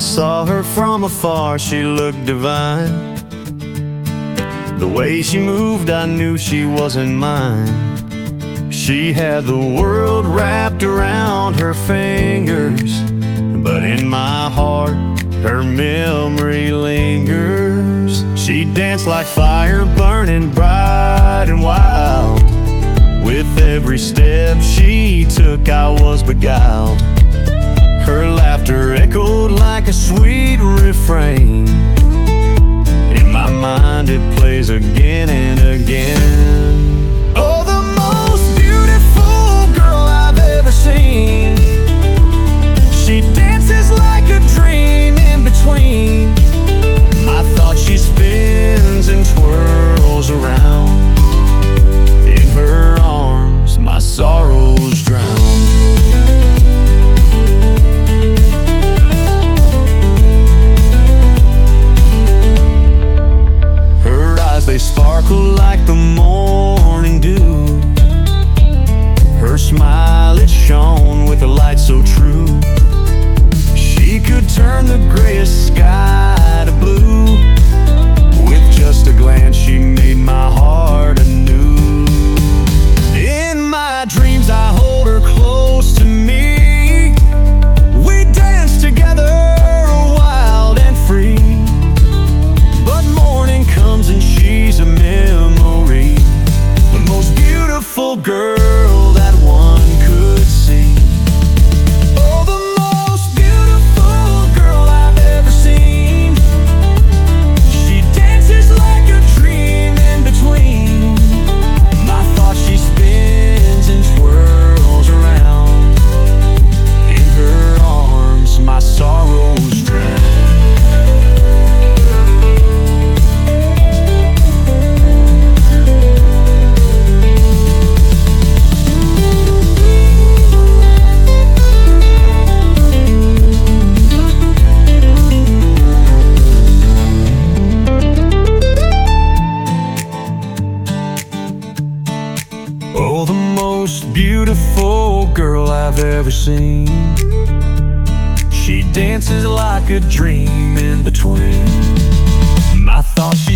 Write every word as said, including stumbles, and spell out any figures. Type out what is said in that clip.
saw her from afar, she looked divine. The way she moved, I knew she wasn't mine. She had the world wrapped around her fingers, but in my heart, her memory lingers. She danced like fire, burning bright and wild. With every step she took, I was beguiled. Her laughter echoed like a sweet refrain. In my mind it plays again and again. Oh, the most beautiful girl I've ever seen. She dances like a dream in between my thoughts. She spins and twirls around. In her arms my sorrows drown. They sparkle like the morning dew. Her smile, it shone with a light so true. She could turn the grayest sky to blue. With just a glance she made my heart anew. In my dreams I hold her close to me. We dance together, wild and free. But morning comes and she's a memory, the most beautiful girl that one could see. Oh, the most beautiful girl I've ever seen. She dances like a dream in between my thoughts. She spins and twirls around. In her arms my sorrows drown. Oh, the most beautiful girl I've ever seen. She dances like a dream in between my thoughts.